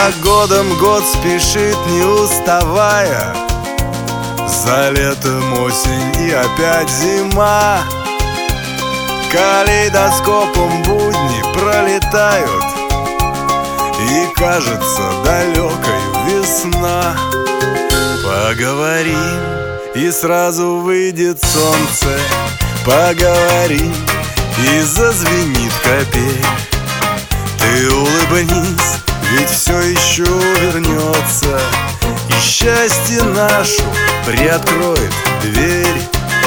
За годом год спешит, не уставая. За летом осень и опять зима. Калейдоскопом будни пролетают, и кажется далекою весна. Поговорим, и сразу выйдет солнце. Поговорим, и зазвенит капель. Ты улыбнись, ведь все еще вернется, и счастье нашу приоткроет дверь.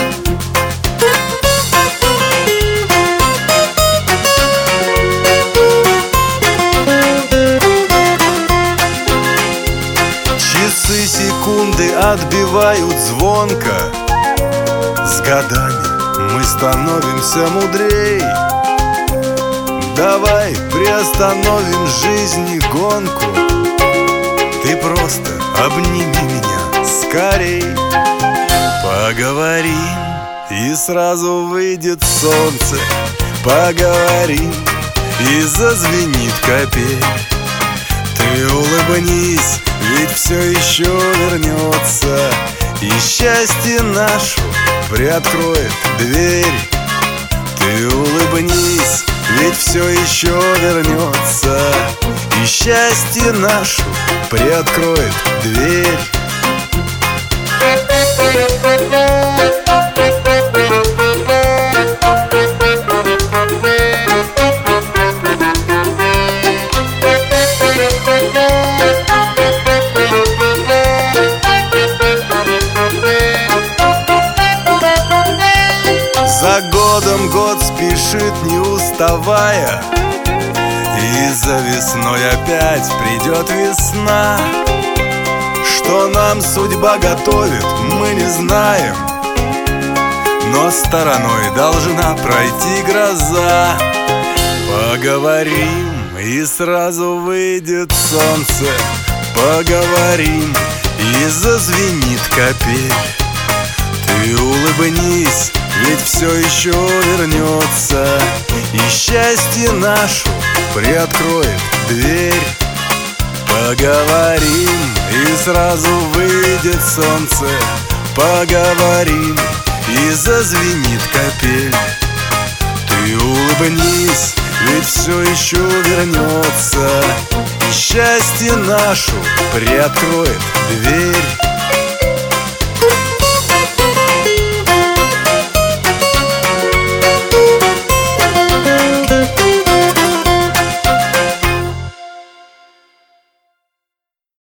Часы, секунды отбивают звонко. С годами мы становимся мудрей. Давай приостановим жизни гонку. Ты просто обними меня скорей. Поговорим, и сразу выйдет солнце. Поговорим, и зазвенит капель. Ты улыбнись, ведь все еще вернется, и счастье нашу приоткроет дверь. Ты улыбнись, ведь все еще вернется, и счастье нашу приоткроет дверь. За годом год спешит, не уставая, и за весной опять придет весна. Что нам судьба готовит, мы не знаем, но стороной должна пройти гроза. Поговорим, и сразу выйдет солнце. Поговорим, и зазвенит капель. Ты улыбнись, ведь все еще вернется, и счастье нашу приоткроет дверь. Поговорим, и сразу выйдет солнце. Поговорим, и зазвенит капель. Ты улыбнись, ведь все еще вернется, и счастье нашу приоткроет дверь.